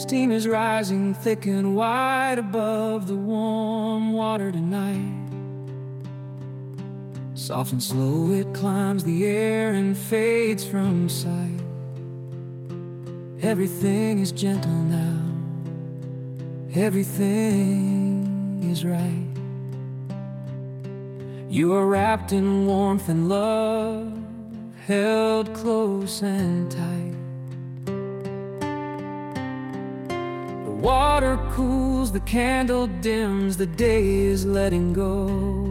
Steam is rising thick and wide above the warm water tonight. Soft and slow it climbs the air and fades from sight. Everything is gentle now, everything is right. You are wrapped in warmth and love, held close and tight. The water cools, the candle dims, the day is letting go.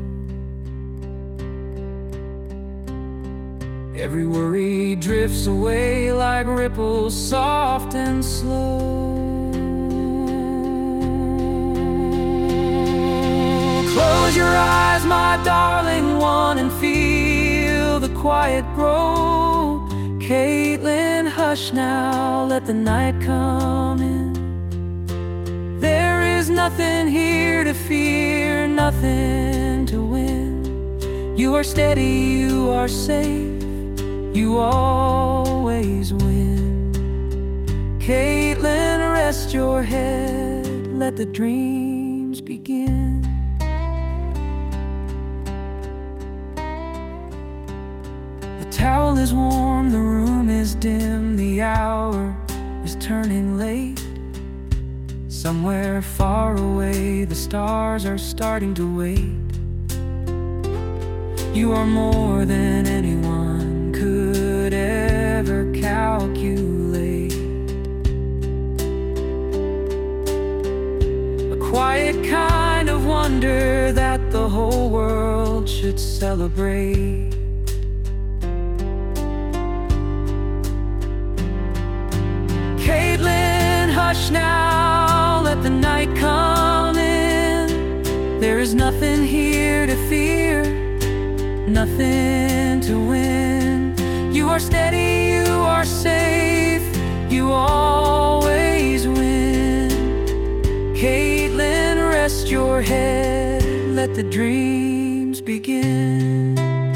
Every worry drifts away like ripples, soft and slow. Close your eyes, my darling one, and feel the quiet grow. Caitlin, hush now, let the night come in. There is nothing here to fear, nothing to win. You are steady, you are safe, you always win. Caitlin, rest your head, let the dreams begin. The towel is warm, the room is dim, the hour is turning late. Somewhere far away, the stars are starting to wait. You are more than anyone could ever calculate. A quiet kind of wonder that the whole world should celebrate. Caitlin, hush now, let the night come in. There is nothing here to fear, nothing to win. You are steady, you are safe, you always win. Caitlin, rest your head, let the dreams begin.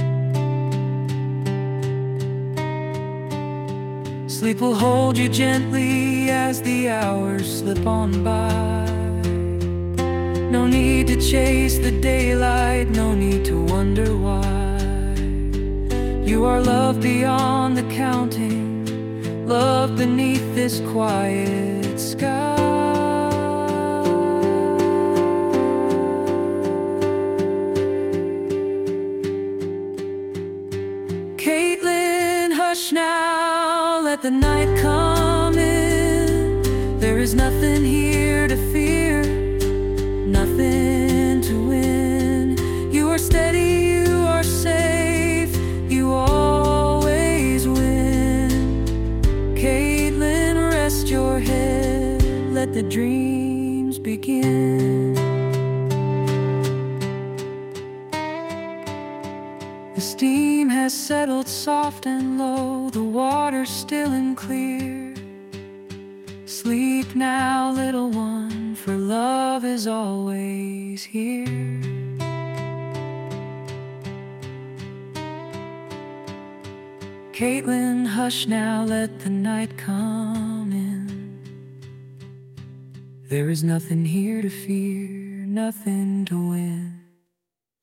Sleep will hold you gently as the hours slip on by. No need to chase the daylight, no need to wonder why. You are loved beyond the counting, loved beneath this quiet sky. Caitlin, hush now, let the night come in. There is nothing here to fear, nothing to win. You are steady, you are safe, you always win. Caitlin, rest your head, let the dreams begin. The steam has settled soft and low, the water's still and clear. Sleep now, little one, for love is always here. Caitlin, hush now, let the night come in. There is nothing here to fear, nothing to win.